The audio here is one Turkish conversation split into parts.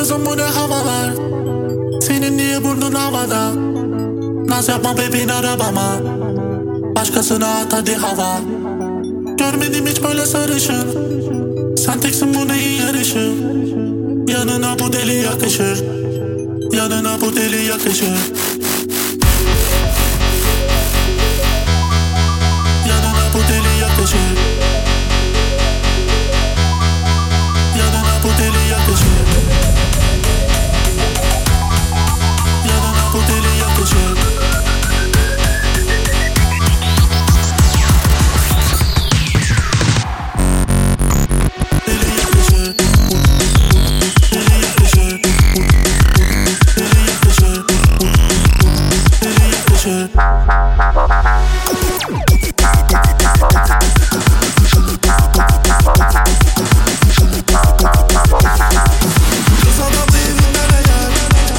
kızım bu ne havalar? Senin niye burnun havada? Naz yapma bebeğin arabama. Başkasına at hadi hava. Görmedim hiç böyle sarışın. Sen teksin bu neyin yarışı? Yanına bu deli yakışır. Yanına bu deli yakışır. Yanına bu deli yakışır. Yanına bu deli yakışır. Yanına bu deli yakışır. Deli yakışır. Deli yakışır. Deli yakışır. Deli yakışır. Kız adamı evinden eğer.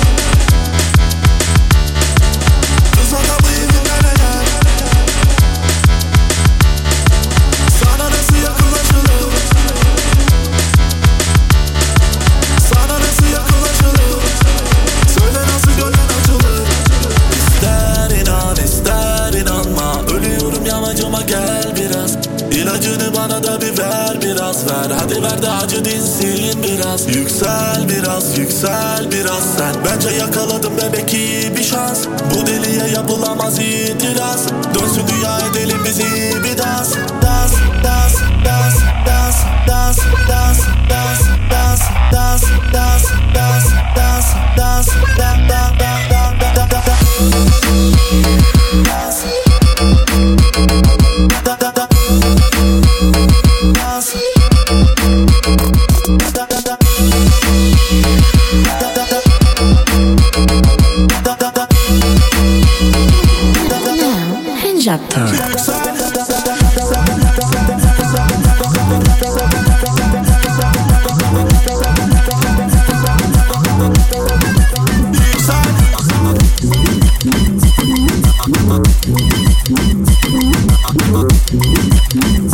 Kız adamı evinden eğer. Sana nasıl yakınlaşılır? Sana nasıl yakınlaşılır? Söyle nasıl gönlün açılır? İster inan ister inanma, ölüyorum yamacıma gel biraz. İlacını bana da bir ver biraz ver. Hadi ver de acı dinsin biraz. Yüksel biraz yüksel biraz sen. Bence yakaladım bebek iyi bir şans. Bu deliye yapılamaz itiraz. Dönsün dünya edelim bizi bir dans. Dans dans dans dans dans dans dans dans dans dans dans dans dans dans Hinge up time.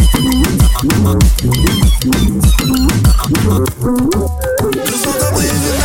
Kız adamı evinden